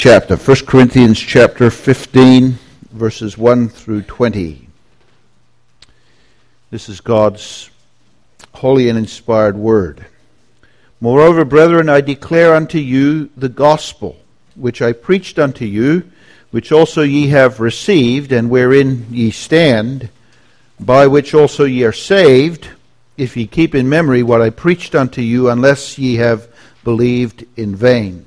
chapter, 1 Corinthians chapter 15, verses 1 through 20. This is God's holy and inspired word. Moreover, brethren, I declare unto you the gospel, which I preached unto you, which also ye have received, and wherein ye stand, by which also ye are saved, if ye keep in memory what I preached unto you, unless ye have believed in vain.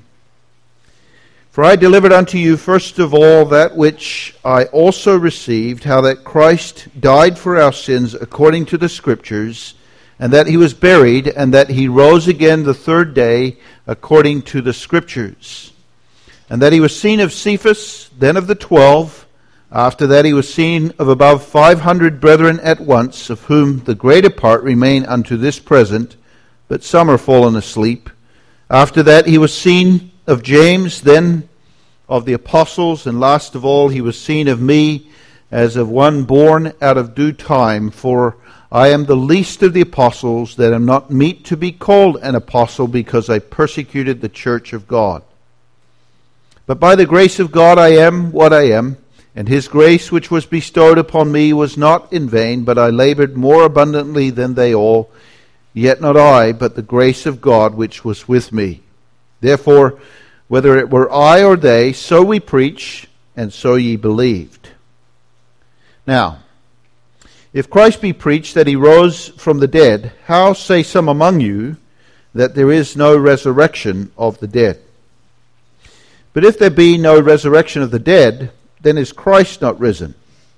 For I delivered unto you first of all that which I also received, how that Christ died for our sins according to the Scriptures, and that he was buried, and that he rose again the third day according to the Scriptures. And that he was seen of Cephas, then of the 12. After that he was seen of above 500 brethren at once, of whom the greater part remain unto this present, but some are fallen asleep. After that he was seen of James, then of the apostles, and last of all he was seen of me, as of one born out of due time. For I am the least of the apostles, that am not meet to be called an apostle, because I persecuted the church of God. But by the grace of God I am what I am, and his grace which was bestowed upon me was not in vain, but I labored more abundantly than they all. Yet not I, but the grace of God which was with me. Therefore, whether it were I or they, so we preach, and so ye believed. Now, if Christ be preached that he rose from the dead, how say some among you that there is no resurrection of the dead? But if there be no resurrection of the dead, then is Christ not risen?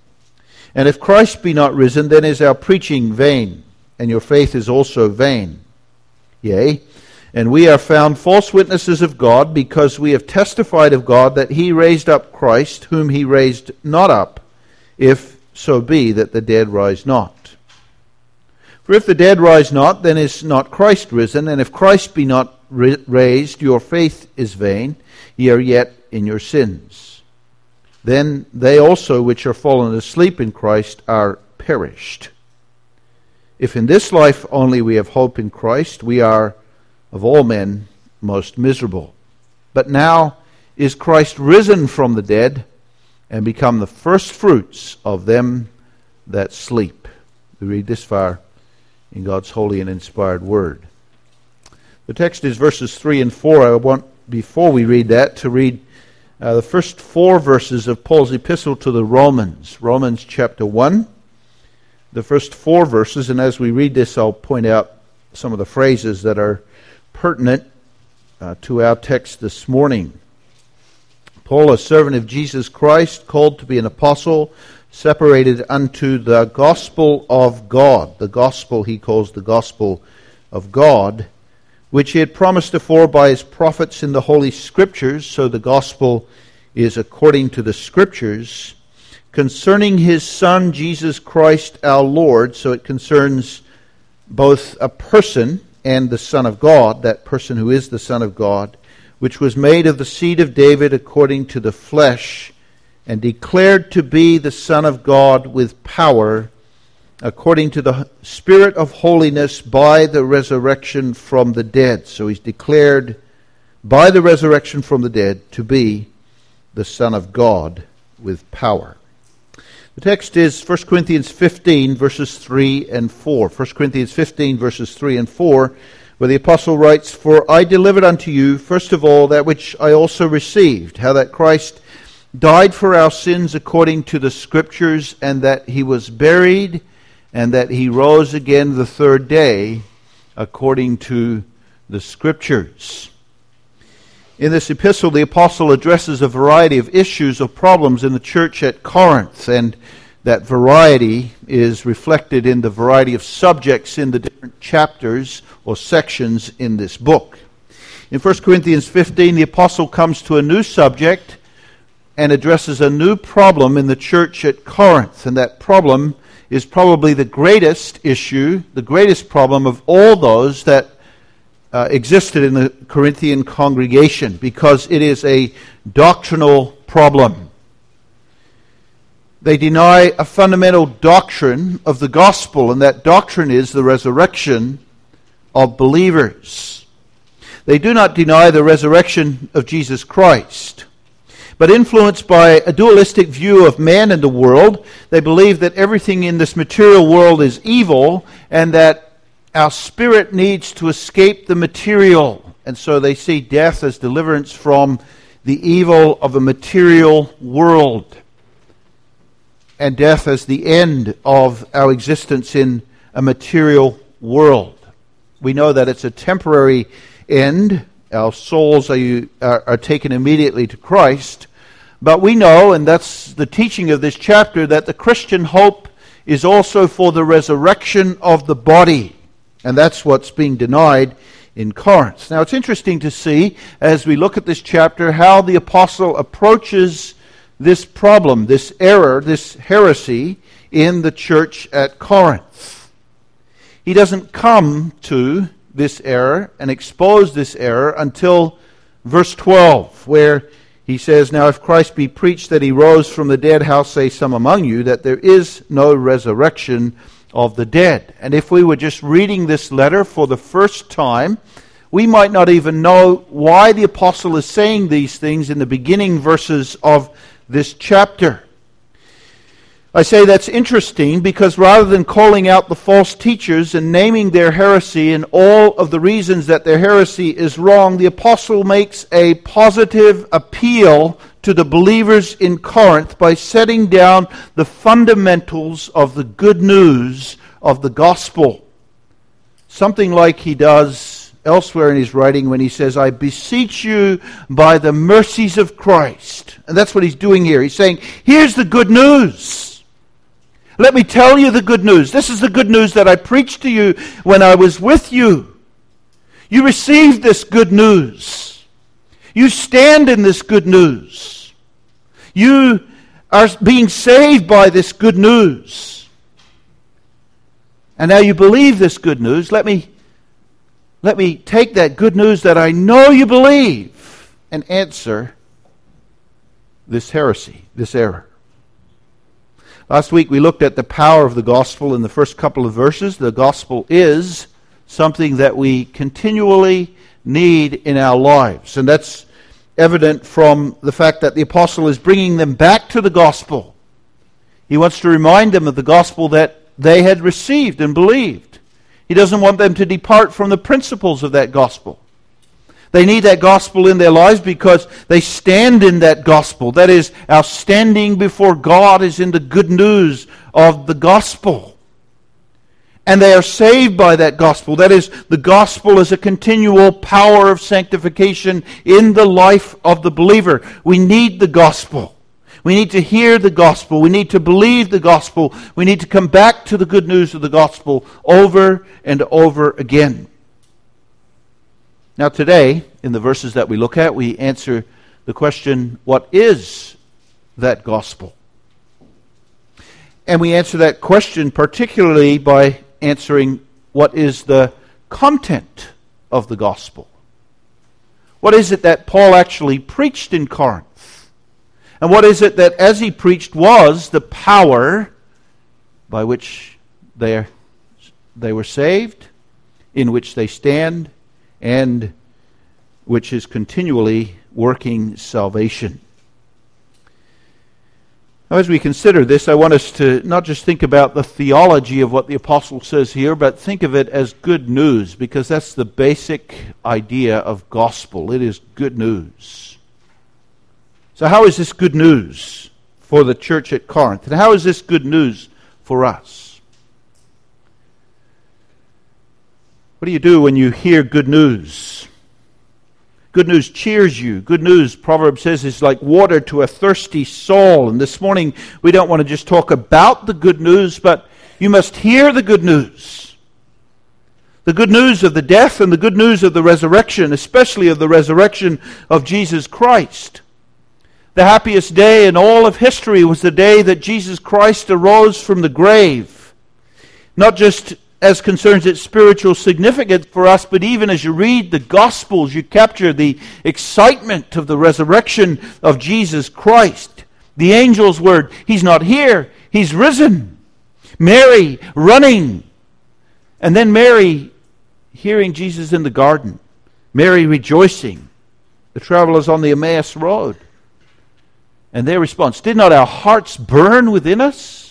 And if Christ be not risen, then is our preaching vain, and your faith is also vain. Yea, and we are found false witnesses of God, because we have testified of God that he raised up Christ, whom he raised not up, if so be that the dead rise not. For if the dead rise not, then is not Christ risen, and if Christ be not raised, your faith is vain, ye are yet in your sins. Then they also which are fallen asleep in Christ are perished. If in this life only we have hope in Christ, we are of all men most miserable. But now is Christ risen from the dead, and become the first fruits of them that sleep. We read this far in God's holy and inspired word. The text is verses 3 and 4. I want, before we read that, to read the first 4 verses of Paul's epistle to the Romans. Romans chapter 1. The first 4 verses, and as we read this, I'll point out some of the phrases that are pertinent to our text this morning. Paul, a servant of Jesus Christ, called to be an apostle, separated unto the gospel of God. The gospel he calls the gospel of God, which he had promised afore by his prophets in the Holy Scriptures. So the gospel is according to the Scriptures, concerning his Son, Jesus Christ our Lord. So it concerns both a person and the Son of God, that person who is the Son of God, which was made of the seed of David according to the flesh, and declared to be the Son of God with power, according to the Spirit of holiness by the resurrection from the dead. So he's declared by the resurrection from the dead to be the Son of God with power. The text is 1 Corinthians 15, verses 3 and 4. 1 Corinthians 15, verses 3 and 4, where the apostle writes, For I delivered unto you, first of all, that which I also received, how that Christ died for our sins according to the Scriptures, and that he was buried, and that he rose again the third day according to the Scriptures. In this epistle, the apostle addresses a variety of issues or problems in the church at Corinth, and that variety is reflected in the variety of subjects in the different chapters or sections in this book. In 1 Corinthians 15, the apostle comes to a new subject and addresses a new problem in the church at Corinth, and that problem is probably the greatest issue, the greatest problem of all those that existed in the Corinthian congregation, because it is a doctrinal problem. They deny a fundamental doctrine of the gospel, and that doctrine is the resurrection of believers. They do not deny the resurrection of Jesus Christ. But influenced by a dualistic view of man and the world, they believe that everything in this material world is evil and that our spirit needs to escape the material. And so they see death as deliverance from the evil of a material world, and death as the end of our existence in a material world. We know that it's a temporary end. Our souls are taken immediately to Christ. But we know, and that's the teaching of this chapter, that the Christian hope is also for the resurrection of the body. And that's what's being denied in Corinth. Now it's interesting to see, as we look at this chapter, how the apostle approaches this problem, this error, this heresy in the church at Corinth. He doesn't come to this error and expose this error until verse 12, where he says, "Now if Christ be preached that he rose from the dead, how say some among you that there is no resurrection of the dead?" And if we were just reading this letter for the first time, we might not even know why the apostle is saying these things in the beginning verses of this chapter. I say that's interesting because rather than calling out the false teachers and naming their heresy and all of the reasons that their heresy is wrong, the apostle makes a positive appeal to the believers in Corinth by setting down the fundamentals of the good news of the gospel. Something like he does elsewhere in his writing when he says, "I beseech you by the mercies of Christ." And that's what he's doing here. He's saying, here's the good news. Let me tell you the good news. This is the good news that I preached to you when I was with you. You received this good news. You stand in this good news. You are being saved by this good news. And now you believe this good news. Let me take that good news that I know you believe and answer this heresy, this error. Last week we looked at the power of the gospel in the first couple of verses. The gospel is something that we continually need in our lives. And that's evident from the fact that the apostle is bringing them back to the gospel. He wants to remind them of the gospel that they had received and believed. He doesn't want them to depart from the principles of that gospel. They need that gospel in their lives because they stand in that gospel. That is, our standing before God is in the good news of the gospel. And they are saved by that gospel. That is, the gospel is a continual power of sanctification in the life of the believer. We need the gospel. We need to hear the gospel. We need to believe the gospel. We need to come back to the good news of the gospel over and over again. Now today, in the verses that we look at, we answer the question, what is that gospel? And we answer that question particularly by answering what is the content of the gospel. What is it that Paul actually preached in Corinth? And what is it that, as he preached, was the power by which they were saved, in which they stand, and which is continually working salvation. Now, as we consider this, I want us to not just think about the theology of what the apostle says here, but think of it as good news, because that's the basic idea of gospel. It is good news. So how is this good news for the church at Corinth? And how is this good news for us? What do you do when you hear good news? Good news cheers you. Good news, Proverbs says, is like water to a thirsty soul. And this morning, we don't want to just talk about the good news, but you must hear the good news. The good news of the death and the good news of the resurrection, especially of the resurrection of Jesus Christ. The happiest day in all of history was the day that Jesus Christ arose from the grave. Not just as concerns its spiritual significance for us, but even as you read the Gospels, you capture the excitement of the resurrection of Jesus Christ. The angel's word, He's not here, He's risen. Mary running. And then Mary hearing Jesus in the garden. Mary rejoicing. The travelers on the Emmaus Road. And their response, did not our hearts burn within us?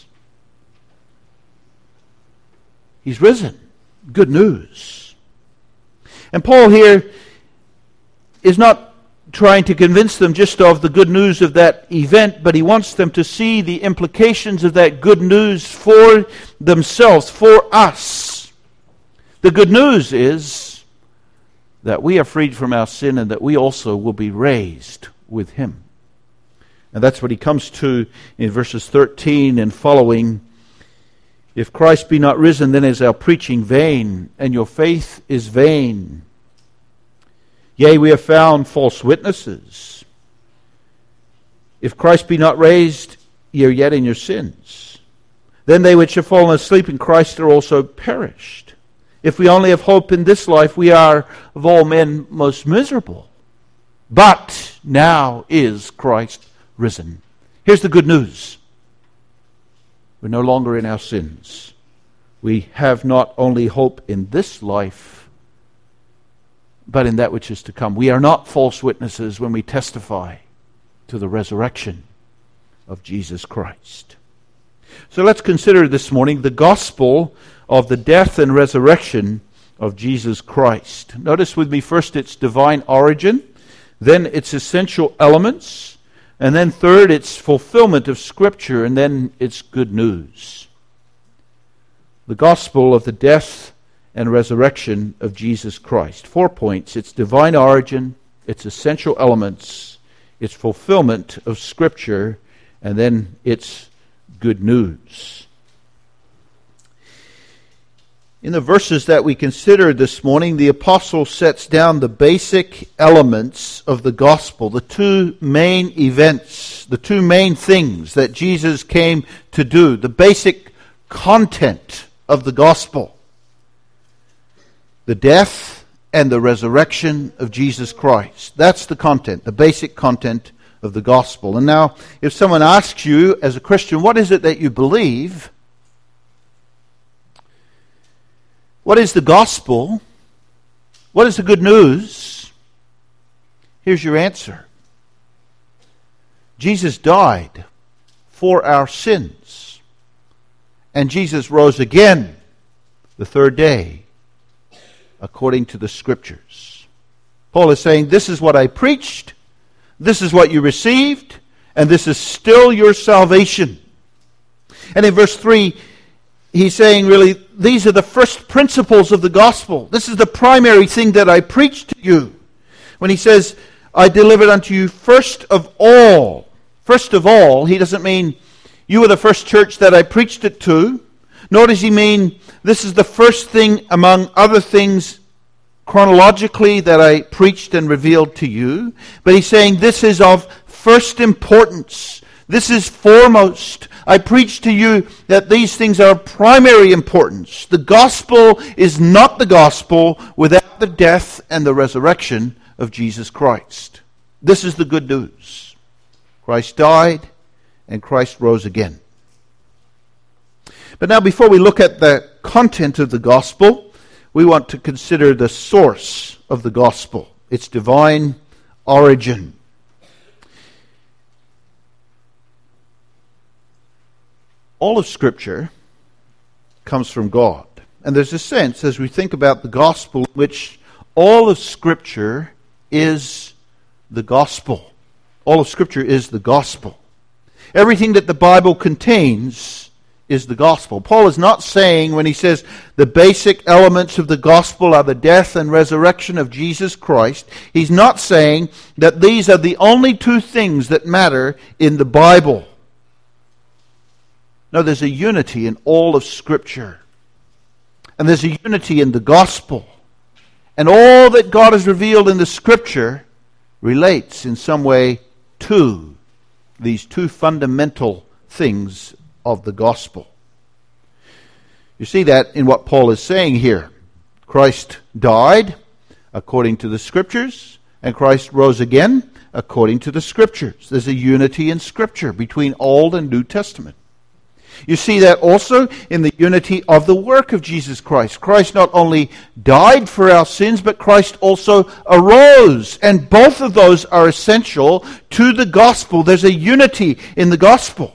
He's risen. Good news. And Paul here is not trying to convince them just of the good news of that event, but he wants them to see the implications of that good news for themselves, for us. The good news is that we are freed from our sin and that we also will be raised with him. And that's what he comes to in verses 13 and following. If Christ be not risen, then is our preaching vain, and your faith is vain. Yea, we have found false witnesses. If Christ be not raised, ye are yet in your sins. Then they which have fallen asleep in Christ are also perished. If we only have hope in this life, we are of all men most miserable. But now is Christ risen. Here's the good news. We're no longer in our sins. We have not only hope in this life, but in that which is to come. We are not false witnesses when we testify to the resurrection of Jesus Christ. So let's consider this morning the gospel of the death and resurrection of Jesus Christ. Notice with me first its divine origin, then its essential elements, and then third its fulfillment of Scripture, and then its good news. The gospel of the death and resurrection of Jesus Christ. 4 points: its divine origin, its essential elements, its fulfillment of Scripture, and then its good news. In the verses that we considered this morning, the apostle sets down the basic elements of the gospel, the two main events, the two main things that Jesus came to do, the basic content of the gospel: the death and the resurrection of Jesus Christ. That's the content, the basic content of the gospel. And now, if someone asks you as a Christian, what is it that you believe? What is the gospel? What is the good news? Here's your answer. Jesus died for our sins, and Jesus rose again the third day, according to the Scriptures. Paul is saying, this is what I preached, this is what you received, and this is still your salvation. And in verse 3, he's saying, really, these are the first principles of the gospel. This is the primary thing that I preached to you. When he says, I delivered unto you first of all. First of all, he doesn't mean you were the first church that I preached it to. Nor does he mean this is the first thing among other things chronologically that I preached and revealed to you. But he's saying this is of first importance. This is foremost. I preach to you that these things are of primary importance. The gospel is not the gospel without the death and the resurrection of Jesus Christ. This is the good news. Christ died and Christ rose again. But now, before we look at the content of the gospel, we want to consider the source of the gospel, its divine origin. All of Scripture comes from God. And there's a sense, as we think about the gospel, in which all of Scripture is the gospel. All of Scripture is the gospel. Everything that the Bible contains is the gospel. Paul is not saying, when he says the basic elements of the gospel are the death and resurrection of Jesus Christ, he's not saying that these are the only two things that matter in the Bible. No, there's a unity in all of Scripture. And there's a unity in the gospel. And all that God has revealed in the Scripture relates in some way to these two fundamental things of the gospel. You see that in what Paul is saying here. Christ died according to the Scriptures, and Christ rose again according to the Scriptures. There's a unity in Scripture between Old and New Testament. You see that also in the unity of the work of Jesus Christ. Christ not only died for our sins, but Christ also arose. And both of those are essential to the gospel. There's a unity in the gospel.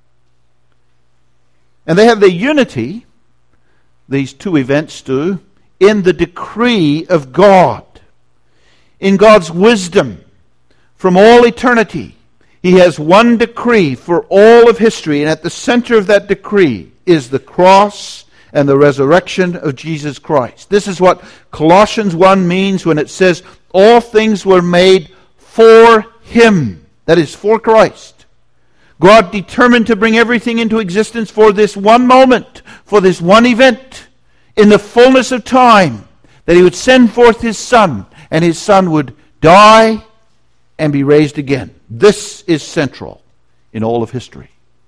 And they have their unity, these two events do, in the decree of God. In God's wisdom from all eternity, He has one decree for all of history, and at the center of that decree is the cross and the resurrection of Jesus Christ. This is what Colossians 1 means when it says, all things were made for Him. That is, for Christ. God determined to bring everything into existence for this one moment, for this one event, in the fullness of time, that He would send forth His Son, and His Son would die and be raised again. This is central in all of history.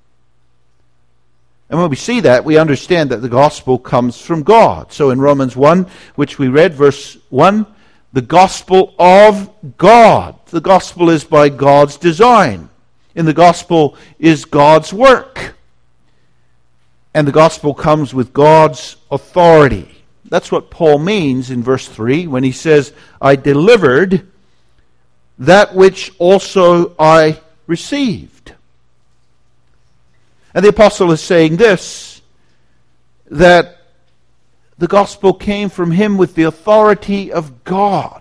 And when we see that, we understand that the gospel comes from God. So in Romans 1, which we read, verse 1, the gospel of God. The gospel is by God's design. In the gospel is God's work. And the gospel comes with God's authority. That's what Paul means in verse 3 when he says, I delivered that which also I received. And the apostle is saying this, that the gospel came from him with the authority of God.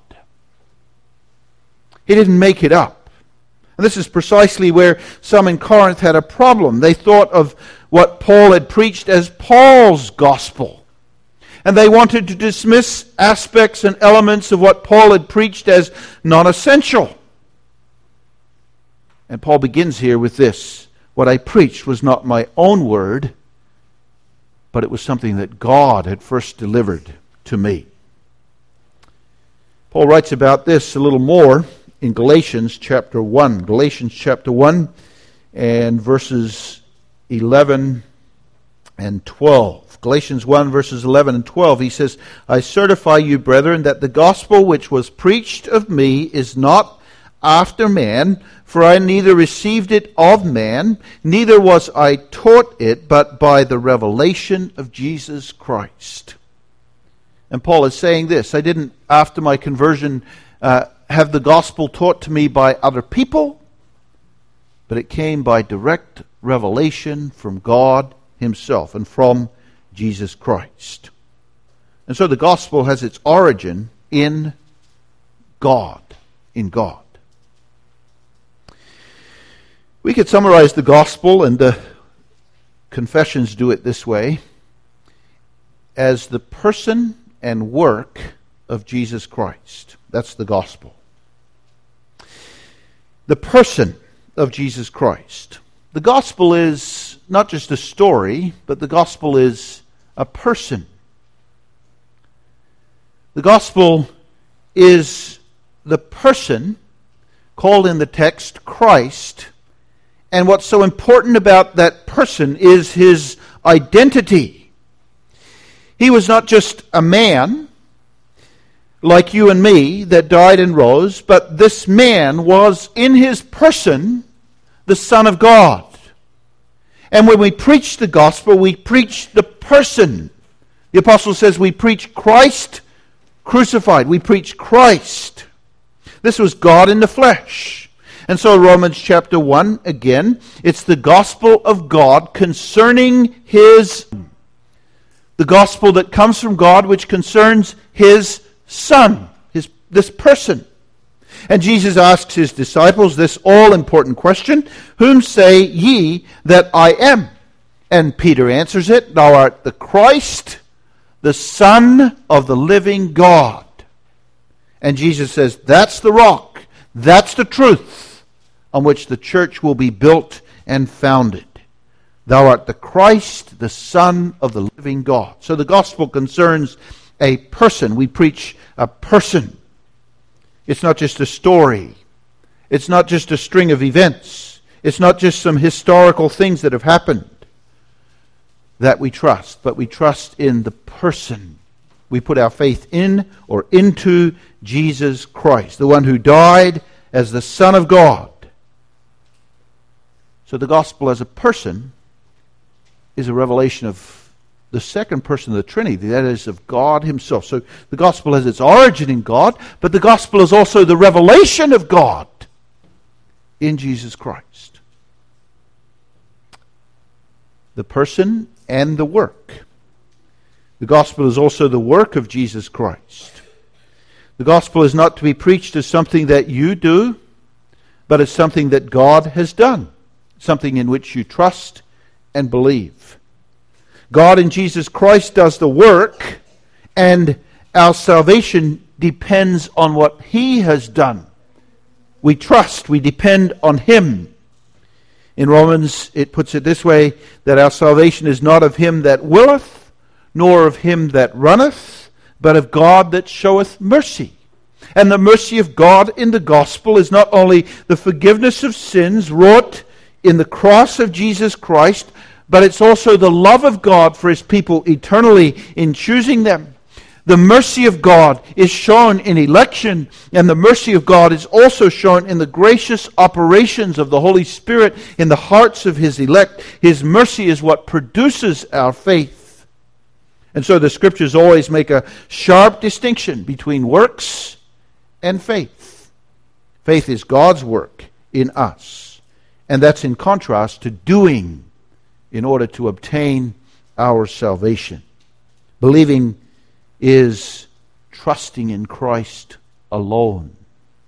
He didn't make it up. And this is precisely where some in Corinth had a problem. They thought of what Paul had preached as Paul's gospel. And they wanted to dismiss aspects and elements of what Paul had preached as non-essential. And Paul begins here with this. What I preached was not my own word, but it was something that God had first delivered to me. Paul writes about this a little more in Galatians chapter 1. Galatians chapter 1 and verses 11 and 12. Galatians 1 verses 11 and 12, he says, I certify you, brethren, that the gospel which was preached of me is not after man, for I neither received it of man, neither was I taught it, but by the revelation of Jesus Christ. And Paul is saying this, I didn't, after my conversion, have the gospel taught to me by other people, but it came by direct revelation from God Himself and from Jesus Christ. And so the gospel has its origin in God. In God. We could summarize the gospel, and the confessions do it this way, as the person and work of Jesus Christ. That's the gospel. The person of Jesus Christ. The gospel is not just a story, but the gospel is a person. The gospel is the person called in the text Christ, and what's so important about that person is his identity. He was not just a man like you and me that died and rose, but this man was in his person the Son of God. And when we preach the gospel, we preach the person. The apostle says we preach Christ crucified. We preach Christ. This was God in the flesh. And so Romans chapter 1, again, it's the gospel of God concerning His, the gospel that comes from God which concerns His Son, this person. And Jesus asks His disciples this all-important question, whom say ye that I am? And Peter answers it, thou art the Christ, the Son of the living God. And Jesus says, that's the rock, that's the truth on which the church will be built and founded. Thou art the Christ, the Son of the living God. So the gospel concerns a person. We preach a person. It's not just a story. It's not just a string of events. It's not just some historical things that have happened that we trust, but we trust in the person. We put our faith in or into Jesus Christ, the one who died as the Son of God. So the gospel as a person is a revelation of the second person of the Trinity, that is, of God himself. So the gospel has its origin in God, but the gospel is also the revelation of God in Jesus Christ. The person and the work. The gospel is also the work of Jesus Christ. The gospel is not to be preached as something that you do, but as something that God has done, something in which you trust and believe. God in Jesus Christ does the work, and our salvation depends on what He has done. We trust, we depend on Him. In Romans, it puts it this way, that our salvation is not of him that willeth, nor of him that runneth, but of God that showeth mercy. And the mercy of God in the gospel is not only the forgiveness of sins wrought in the cross of Jesus Christ, but it's also the love of God for His people eternally in choosing them. The mercy of God is shown in election, and the mercy of God is also shown in the gracious operations of the Holy Spirit in the hearts of His elect. His mercy is what produces our faith. And so the Scriptures always make a sharp distinction between works and faith. Faith is God's work in us, and that's in contrast to doing in order to obtain our salvation. Believing is trusting in Christ alone.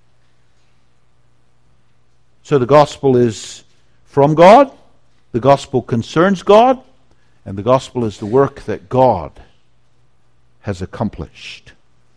So the gospel is from God, the gospel concerns God, and the gospel is the work that God has accomplished.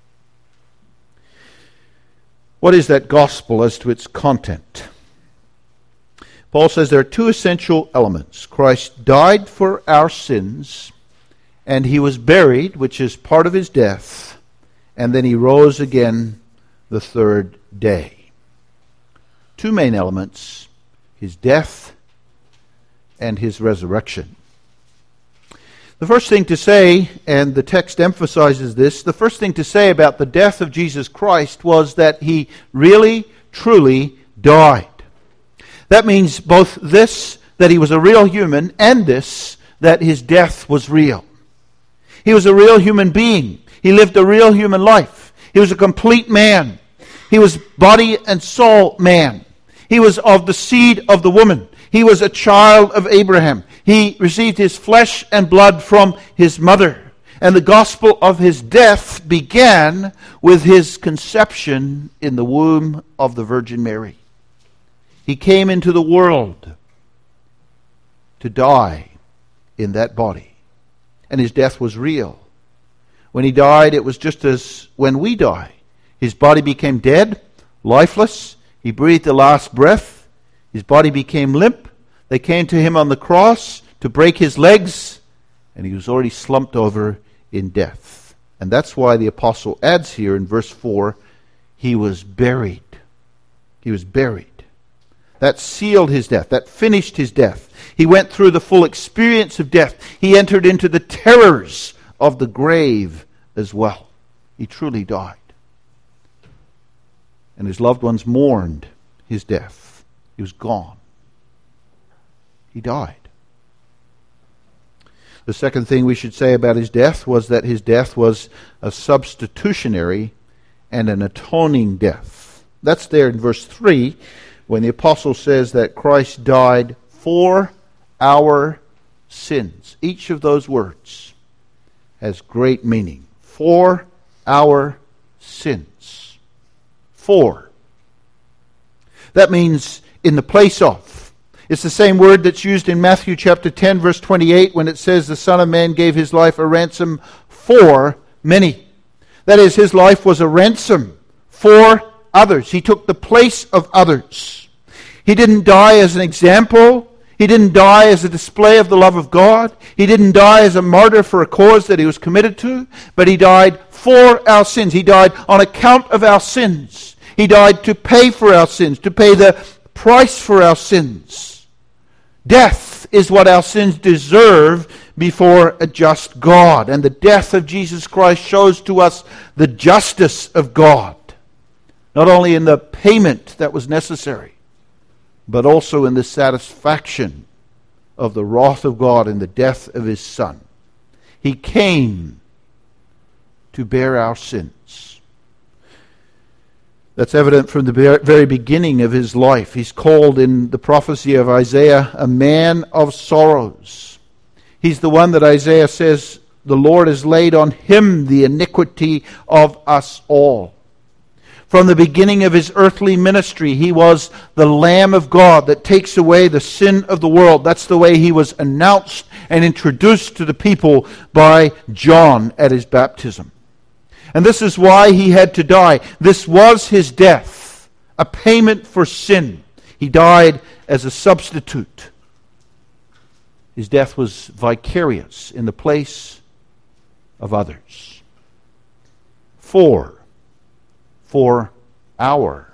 What is that gospel as to its content? Paul says there are two essential elements. Christ died for our sins, and He was buried, which is part of His death, and then He rose again the third day. Two main elements, His death and His resurrection. The first thing to say, and the text emphasizes this, the first thing to say about the death of Jesus Christ was that He really, truly died. That means both this, that He was a real human, and this, that His death was real. He was a real human being. He lived a real human life. He was a complete man. He was body and soul man. He was of the seed of the woman. He was a child of Abraham. He received his flesh and blood from his mother. And the gospel of His death began with His conception in the womb of the Virgin Mary. He came into the world to die in that body. And His death was real. When He died, it was just as when we die. His body became dead, lifeless. He breathed the last breath. His body became limp. They came to Him on the cross to break His legs, and He was already slumped over in death. And that's why the apostle adds here in verse 4, He was buried. He was buried. That sealed His death. That finished His death. He went through the full experience of death. He entered into the terrors of the grave as well. He truly died. And His loved ones mourned His death. He was gone. He died. The second thing we should say about His death was that His death was a substitutionary and an atoning death. That's there in verse 3, when the apostle says that Christ died for our sins. Each of those words has great meaning. For our sins. For. That means in the place of. It's the same word that's used in Matthew chapter 10, verse 28, when it says the Son of Man gave His life a ransom for many. That is, His life was a ransom for others. He took the place of others. He didn't die as an example. He didn't die as a display of the love of God. He didn't die as a martyr for a cause that He was committed to, but He died for our sins. He died on account of our sins. He died to pay for our sins, to pay the price for our sins. Death is what our sins deserve before a just God. And the death of Jesus Christ shows to us the justice of God, not only in the payment that was necessary, but also in the satisfaction of the wrath of God in the death of his Son. He came to bear our sins. That's evident from the very beginning of his life. He's called in the prophecy of Isaiah a man of sorrows. He's the one that Isaiah says, the Lord has laid on him the iniquity of us all. From the beginning of his earthly ministry, he was the Lamb of God that takes away the sin of the world. That's the way he was announced and introduced to the people by John at his baptism. And this is why he had to die. This was his death, a payment for sin. He died as a substitute. His death was vicarious in the place of others. For our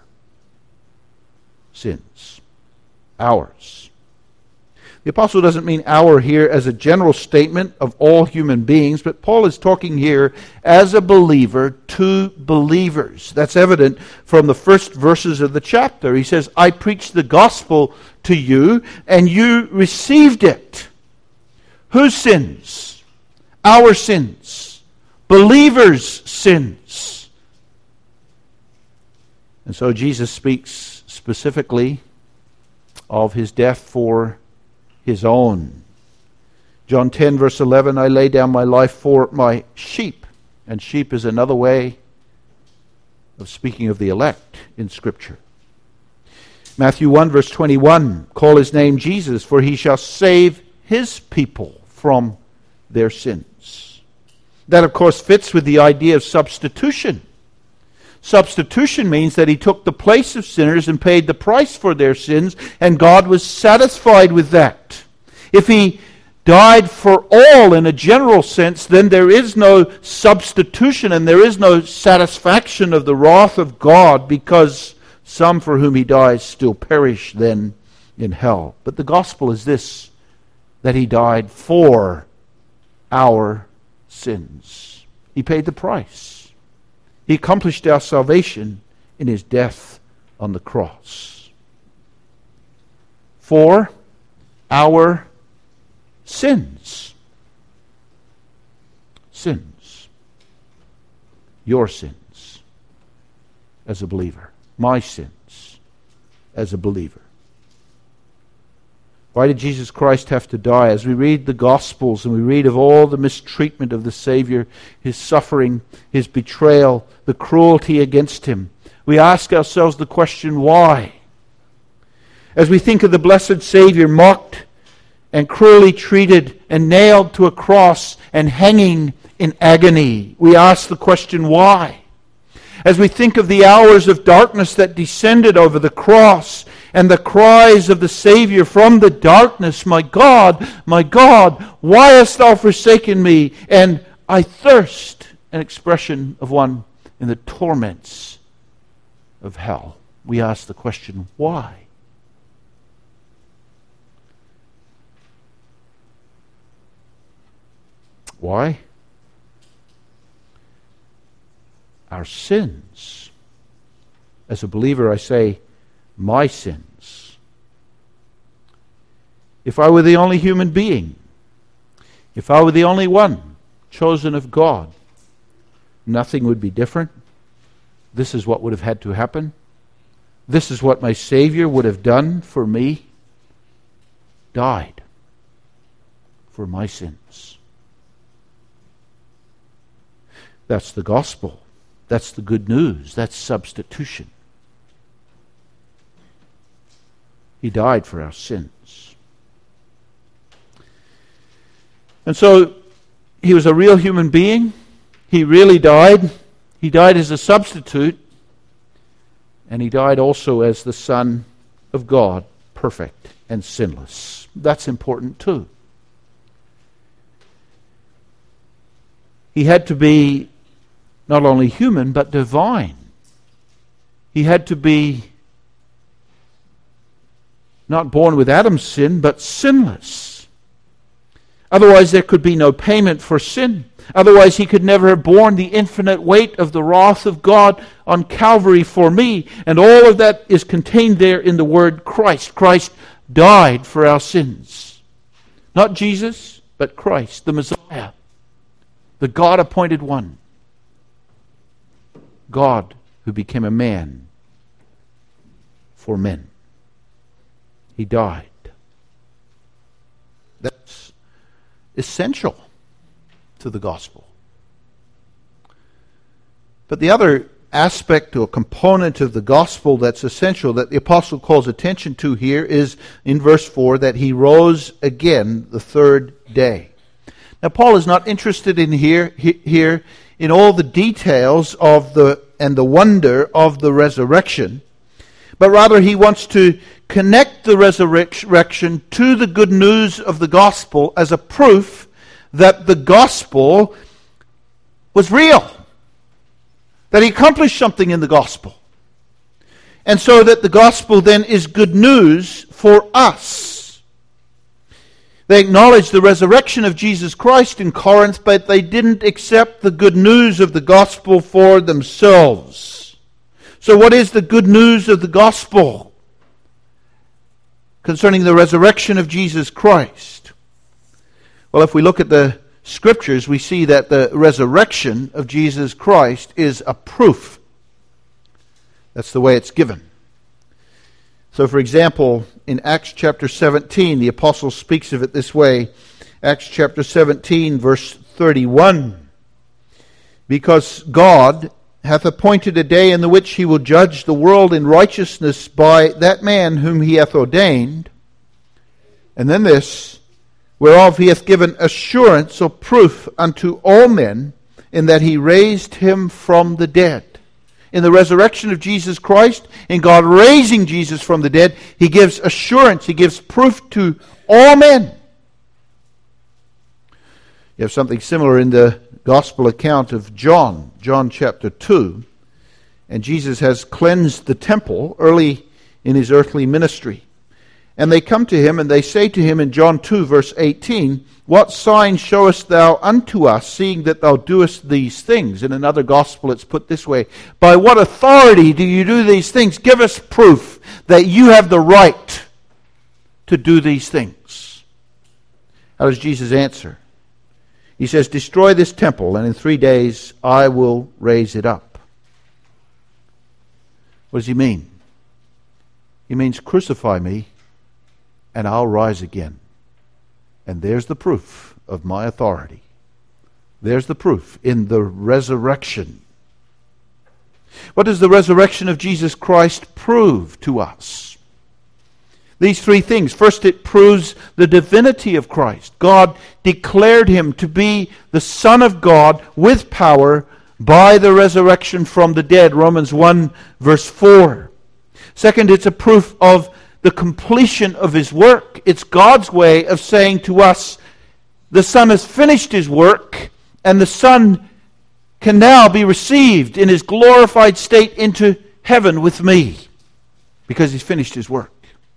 sins. Ours. The apostle doesn't mean our here as a general statement of all human beings, but Paul is talking here as a believer to believers. That's evident from the first verses of the chapter. He says, I preached the gospel to you, and you received it. Whose sins? Our sins. Believers' sins. And so Jesus speaks specifically of his death for his own. John 10 verse 11, I lay down my life for my sheep. And sheep is another way of speaking of the elect in Scripture. Matthew 1 verse 21, call his name Jesus, for he shall save his people from their sins. That of course fits with the idea of substitution. Substitution means that he took the place of sinners and paid the price for their sins, and God was satisfied with that. If he died for all in a general sense, then there is no substitution and there is no satisfaction of the wrath of God, because some for whom he dies still perish then in hell. But the gospel is this, that he died for our sins. He paid the price. He accomplished our salvation in his death on the cross. For our sins. Sins. Your sins as a believer. My sins as a believer. Why did Jesus Christ have to die? As we read the Gospels and we read of all the mistreatment of the Savior, his suffering, his betrayal, the cruelty against him, we ask ourselves the question, why? As we think of the blessed Savior mocked and cruelly treated and nailed to a cross and hanging in agony, we ask the question, why? As we think of the hours of darkness that descended over the cross and the cries of the Savior from the darkness, my God, why hast thou forsaken me? And I thirst, an expression of one in the torments of hell. We ask the question, why? Why? Our sins. As a believer, I say, my sins. If I were the only human being, if I were the only one chosen of God, nothing would be different. This is what would have had to happen. This is what my Savior would have done for me. Died for my sins. That's the gospel. That's the good news. That's substitution. He died for our sins. And so, he was a real human being. He really died. He died as a substitute. And he died also as the Son of God, perfect and sinless. That's important too. He had to be not only human, but divine. He had to be not born with Adam's sin, but sinless. Otherwise, there could be no payment for sin. Otherwise, he could never have borne the infinite weight of the wrath of God on Calvary for me. And all of that is contained there in the word Christ. Christ died for our sins. Not Jesus, but Christ, the Messiah, the God-appointed one. God who became a man for men. He died. That's essential to the gospel. But the other aspect or component of the gospel that's essential that the apostle calls attention to here is in verse 4 that he rose again the third day. Now Paul is not interested in here in all the details of the wonder of the resurrection, but rather he wants to connect the resurrection to the good news of the gospel as a proof that the gospel was real, that he accomplished something in the gospel. And so that the gospel then is good news for us. They acknowledged the resurrection of Jesus Christ in Corinth, but they didn't accept the good news of the gospel for themselves. So what is the good news of the gospel concerning the resurrection of Jesus Christ? Well, if we look at the Scriptures, we see that the resurrection of Jesus Christ is a proof. That's the way it's given. So, for example, in Acts chapter 17, the apostle speaks of it this way. Acts chapter 17, verse 31. Because God hath appointed a day in the which he will judge the world in righteousness by that man whom he hath ordained. And then this, whereof he hath given assurance or proof unto all men, in that he raised him from the dead. In the resurrection of Jesus Christ, in God raising Jesus from the dead, he gives assurance, he gives proof to all men. You have something similar in the gospel account of John chapter 2. And Jesus has cleansed the temple early in his earthly ministry. And they come to him and they say to him in John 2 verse 18, What sign showest thou unto us, seeing that thou doest these things? In another gospel it's put this way, By what authority do you do these things? Give us proof that you have the right to do these things. How does Jesus answer? He says, Destroy this temple, and in 3 days I will raise it up. What does he mean? He means crucify me, and I'll rise again. And there's the proof of my authority. There's the proof in the resurrection. What does the resurrection of Jesus Christ prove to us? These three things. First, it proves the divinity of Christ. God declared him to be the Son of God with power by the resurrection from the dead. Romans 1 verse 4. Second, it's a proof of the completion of his work. It's God's way of saying to us, the Son has finished his work, and the Son can now be received in his glorified state into heaven with me, because he's finished his work.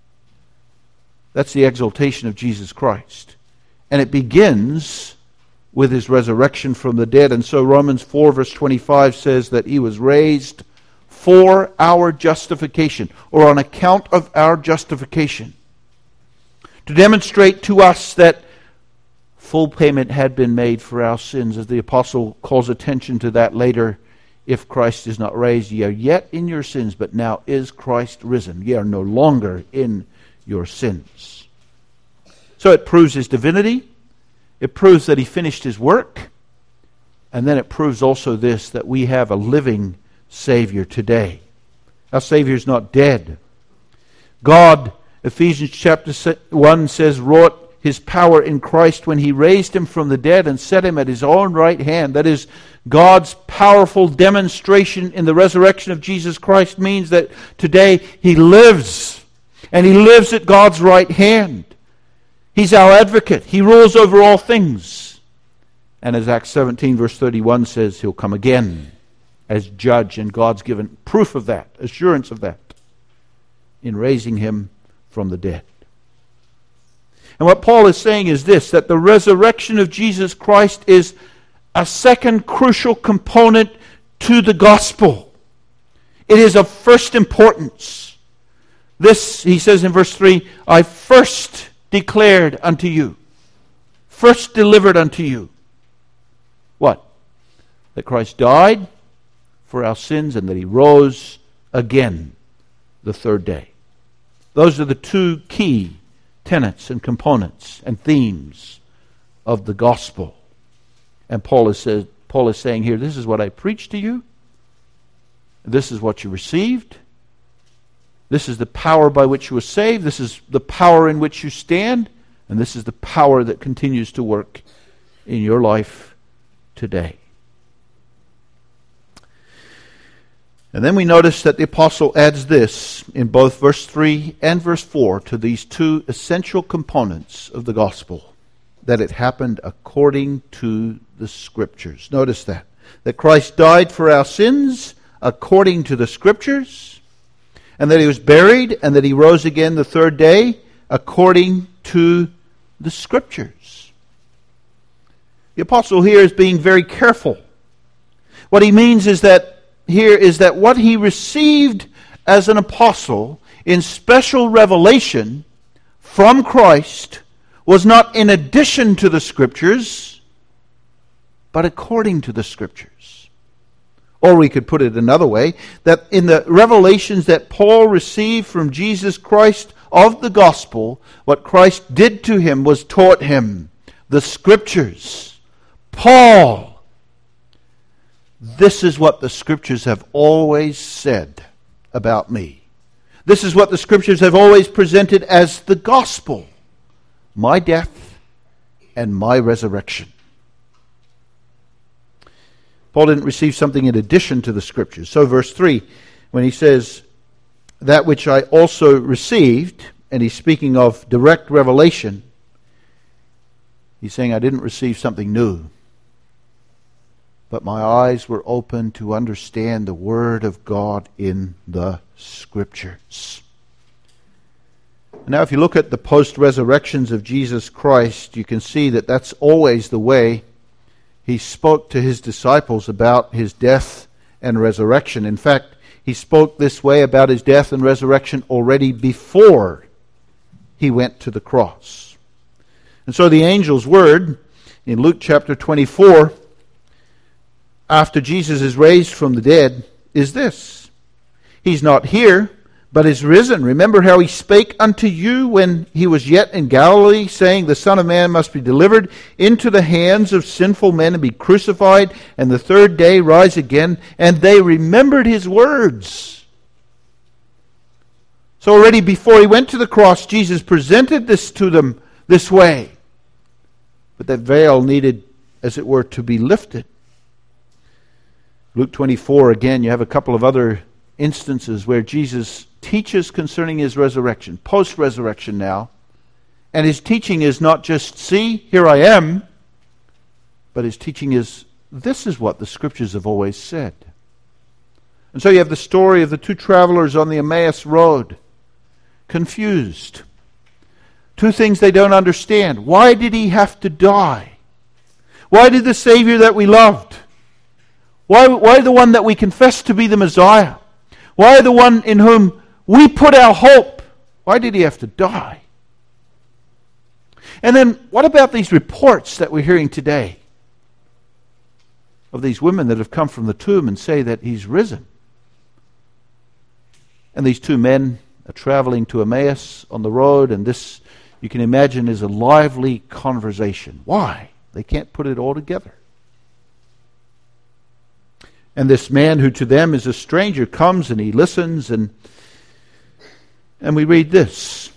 That's the exaltation of Jesus Christ. And it begins with his resurrection from the dead. And so Romans 4 verse 25 says that he was raised for our justification, or on account of our justification, to demonstrate to us that full payment had been made for our sins, as the apostle calls attention to that later. If Christ is not raised, ye are yet in your sins, but now is Christ risen. Ye are no longer in your sins. So it proves his divinity, it proves that he finished his work, and then it proves also this, that we have a living Savior today. Our Savior is not dead. God, Ephesians chapter 1 says, wrought his power in Christ when he raised him from the dead and set him at his own right hand. That is, God's powerful demonstration in the resurrection of Jesus Christ means that today he lives, and he lives at God's right hand. He's our advocate. He rules over all things. And as Acts 17 verse 31 says, he'll come again as judge, and God's given proof of that, assurance of that, in raising him from the dead. And what Paul is saying is this, that the resurrection of Jesus Christ is a second crucial component to the gospel. It is of first importance. This, he says in verse 3, I first declared unto you. first delivered unto you? What? That Christ died for our sins and that he rose again the third day. Those are the two key tenets and components and themes of the gospel. And Paul is saying here, this is what I preached to you. This is what you received. This is the power by which you were saved. This is the power in which you stand. And this is the power that continues to work in your life today. And then we notice that the apostle adds this in both verse 3 and verse 4 to these two essential components of the gospel, that it happened according to the Scriptures. Notice that Christ died for our sins according to the Scriptures, and that he was buried, and that he rose again the third day according to the Scriptures. The apostle here is being very careful. What he means is that what he received as an apostle in special revelation from Christ was not in addition to the Scriptures, but according to the Scriptures. Or we could put it another way, that in the revelations that Paul received from Jesus Christ of the gospel, what Christ did to him was taught him the Scriptures. Paul, this is what the Scriptures have always said about me. This is what the Scriptures have always presented as the gospel. My death and my resurrection. Paul didn't receive something in addition to the Scriptures. So verse 3, when he says, that which I also received, and he's speaking of direct revelation, he's saying, I didn't receive something new, but my eyes were open to understand the Word of God in the Scriptures. Now, if you look at the post-resurrections of Jesus Christ, you can see that that's always the way he spoke to his disciples about his death and resurrection. In fact, he spoke this way about his death and resurrection already before he went to the cross. And so the angel's word in Luke chapter 24, after Jesus is raised from the dead, is this: He's not here, but is risen. Remember how he spake unto you when he was yet in Galilee, saying, the Son of Man must be delivered into the hands of sinful men and be crucified, and the third day rise again. And they remembered his words. So already before he went to the cross, Jesus presented this to them this way. But that veil needed, as it were, to be lifted. Luke 24, again, you have a couple of other instances where Jesus teaches concerning his resurrection, post-resurrection now. And his teaching is not just, see, here I am, but his teaching is, this is what the Scriptures have always said. And so you have the story of the two travelers on the Emmaus Road, confused. Two things they don't understand. Why did he have to die? Why did the Savior that we loved? Why the one that we confess to be the Messiah? Why the one in whom we put our hope? Why did he have to die? And then what about these reports that we're hearing today of these women that have come from the tomb and say that he's risen? And these two men are traveling to Emmaus on the road, and this, you can imagine, is a lively conversation. Why? They can't put it all together. And this man, who to them is a stranger, comes and he listens, and we read this.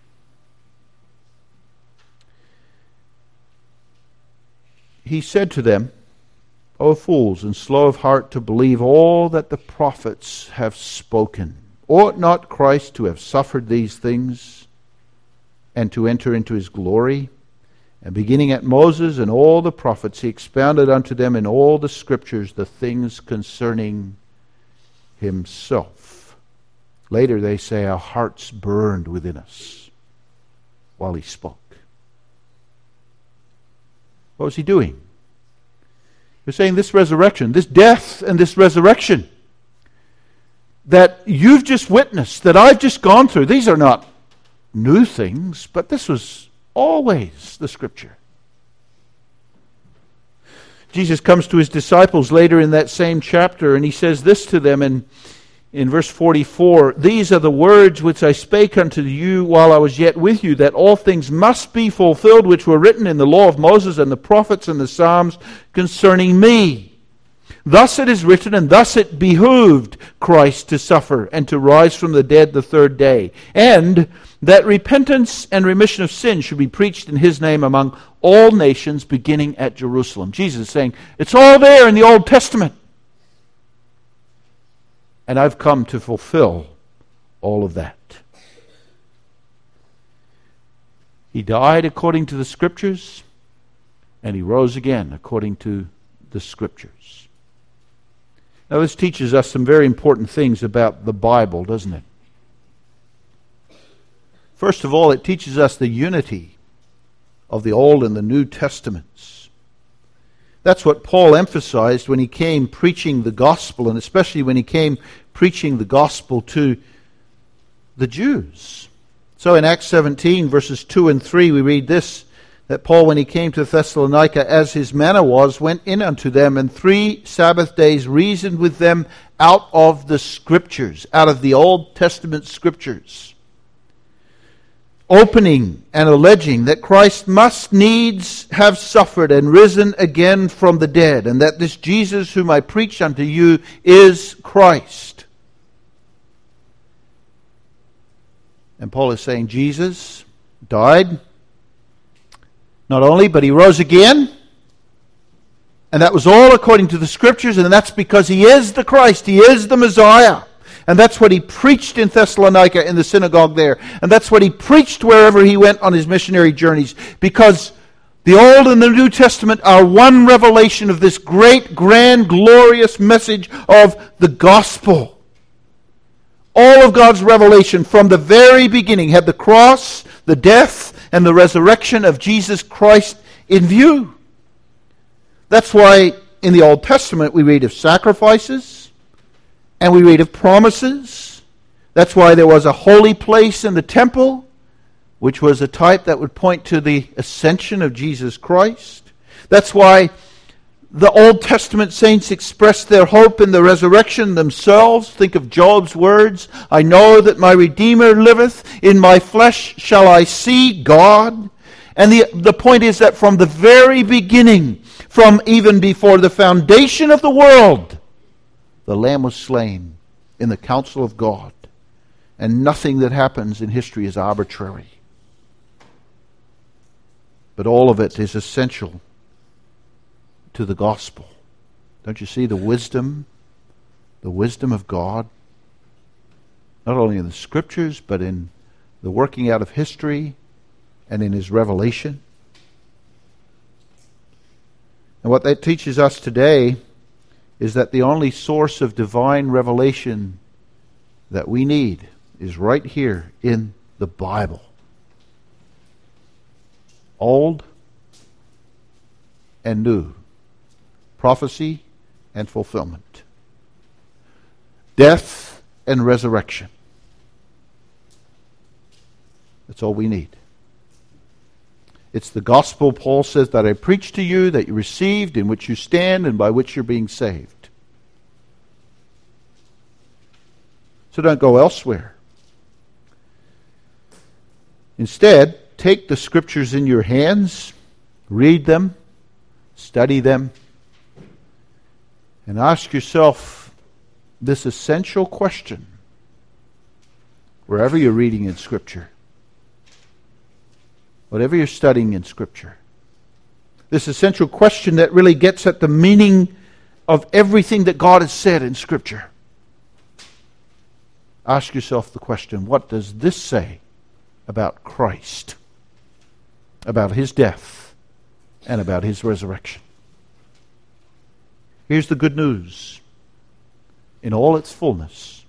He said to them, O fools, and slow of heart to believe all that the prophets have spoken. Ought not Christ to have suffered these things and to enter into his glory? And beginning at Moses and all the prophets, he expounded unto them in all the Scriptures the things concerning himself. Later they say our hearts burned within us while he spoke. What was he doing? He was saying this resurrection, this death and this resurrection that you've just witnessed, that I've just gone through, these are not new things, but this was always the Scripture. Jesus comes to his disciples later in that same chapter, and he says this to them in verse 44, "These are the words which I spake unto you while I was yet with you, that all things must be fulfilled which were written in the law of Moses and the prophets and the Psalms concerning me. Thus it is written, and thus it behooved Christ to suffer and to rise from the dead the third day, and that repentance and remission of sin should be preached in his name among all nations, beginning at Jerusalem." Jesus is saying, it's all there in the Old Testament. And I've come to fulfill all of that. He died according to the Scriptures, and he rose again according to the Scriptures. Now this teaches us some very important things about the Bible, doesn't it? First of all, it teaches us the unity of the Old and the New Testaments. That's what Paul emphasized when he came preaching the gospel, and especially when he came preaching the gospel to the Jews. So in Acts 17, verses 2 and 3, we read this, that Paul, when he came to Thessalonica, as his manner was, went in unto them, and 3 Sabbath days reasoned with them out of the Scriptures, out of the Old Testament Scriptures, opening and alleging that Christ must needs have suffered and risen again from the dead, and that this Jesus whom I preach unto you is Christ. And Paul is saying Jesus died, not only, but he rose again, and that was all according to the Scriptures, and that's because he is the Christ, he is the Messiah. And that's what he preached in Thessalonica in the synagogue there. And that's what he preached wherever he went on his missionary journeys. Because the Old and the New Testament are one revelation of this great, grand, glorious message of the gospel. All of God's revelation from the very beginning had the cross, the death, and the resurrection of Jesus Christ in view. That's why in the Old Testament we read of sacrifices, and we read of promises. That's why there was a holy place in the temple, which was a type that would point to the ascension of Jesus Christ. That's why the Old Testament saints expressed their hope in the resurrection themselves. Think of Job's words, "I know that my Redeemer liveth, in my flesh shall I see God." And the point is that from the very beginning, from even before the foundation of the world, the Lamb was slain in the counsel of God, and nothing that happens in history is arbitrary. But all of it is essential to the gospel. Don't you see the wisdom of God, not only in the Scriptures, but in the working out of history and in his revelation? And what that teaches us today is that the only source of divine revelation that we need is right here in the Bible. Old and new. Prophecy and fulfillment. Death and resurrection. That's all we need. It's the gospel, Paul says, that I preached to you, that you received, in which you stand, and by which you're being saved. So don't go elsewhere. Instead, take the Scriptures in your hands, read them, study them, and ask yourself this essential question, wherever you're reading in Scripture. Whatever you're studying in Scripture. This essential question that really gets at the meaning of everything that God has said in Scripture. Ask yourself the question, what does this say about Christ? About his death and about his resurrection? Here's the good news in all its fullness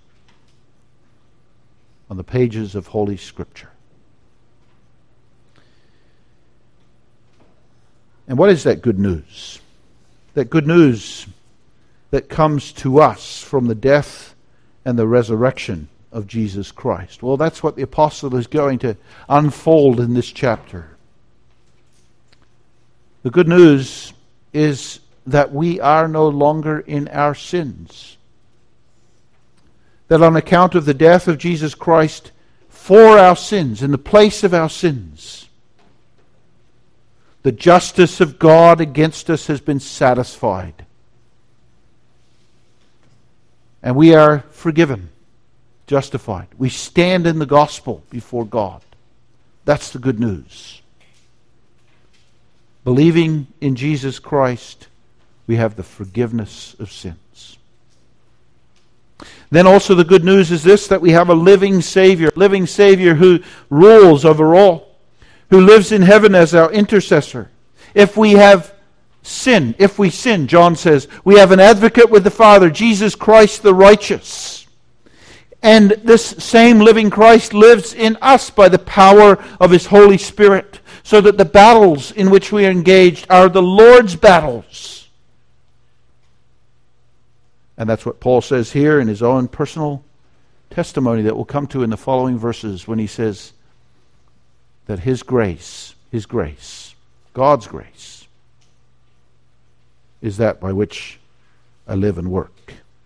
on the pages of Holy Scripture. And what is that good news? That good news that comes to us from the death and the resurrection of Jesus Christ. Well, that's what the apostle is going to unfold in this chapter. The good news is that we are no longer in our sins. That on account of the death of Jesus Christ for our sins, in the place of our sins, the justice of God against us has been satisfied. And we are forgiven, justified. We stand in the gospel before God. That's the good news. Believing in Jesus Christ, we have the forgiveness of sins. Then also the good news is this, that we have a living Savior who rules over all, who lives in heaven as our intercessor. If we sin, John says, we have an advocate with the Father, Jesus Christ the righteous. And this same living Christ lives in us by the power of His Holy Spirit, so that the battles in which we are engaged are the Lord's battles. And that's what Paul says here in his own personal testimony that we'll come to in the following verses when he says that His grace, God's grace, is that by which I live and work.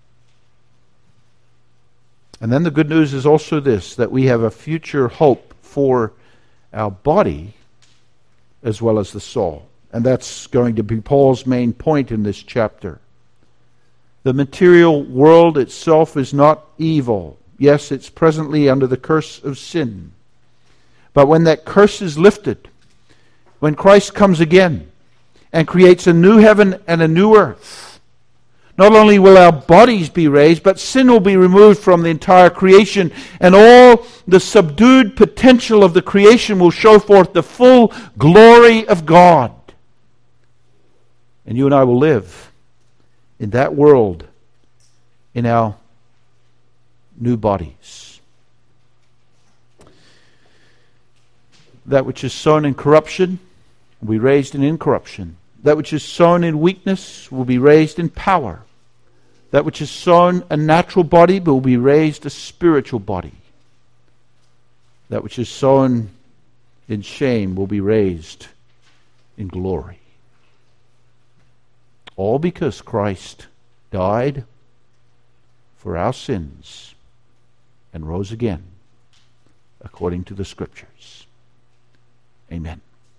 And then the good news is also this, that we have a future hope for our body as well as the soul. And that's going to be Paul's main point in this chapter. The material world itself is not evil. Yes, it's presently under the curse of sin. But when that curse is lifted, when Christ comes again and creates a new heaven and a new earth, not only will our bodies be raised, but sin will be removed from the entire creation, and all the subdued potential of the creation will show forth the full glory of God. And you and I will live in that world in our new bodies. That which is sown in corruption will be raised in incorruption. That which is sown in weakness will be raised in power. That which is sown a natural body will be raised a spiritual body. That which is sown in shame will be raised in glory. All because Christ died for our sins and rose again according to the Scriptures. Amen.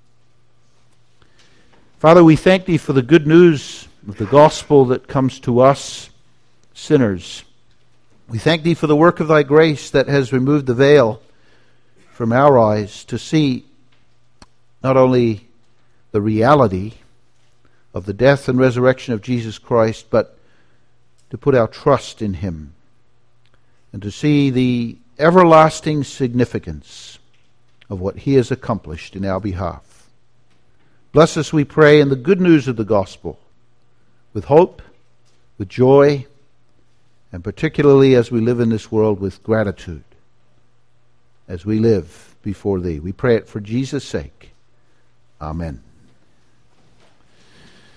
Father, we thank Thee for the good news of the gospel that comes to us, sinners. We thank Thee for the work of Thy grace that has removed the veil from our eyes to see not only the reality of the death and resurrection of Jesus Christ, but to put our trust in Him and to see the everlasting significance of what He has accomplished in our behalf. Bless us, we pray, in the good news of the gospel, with hope, with joy, and particularly as we live in this world with gratitude, as we live before Thee. We pray it for Jesus' sake. Amen.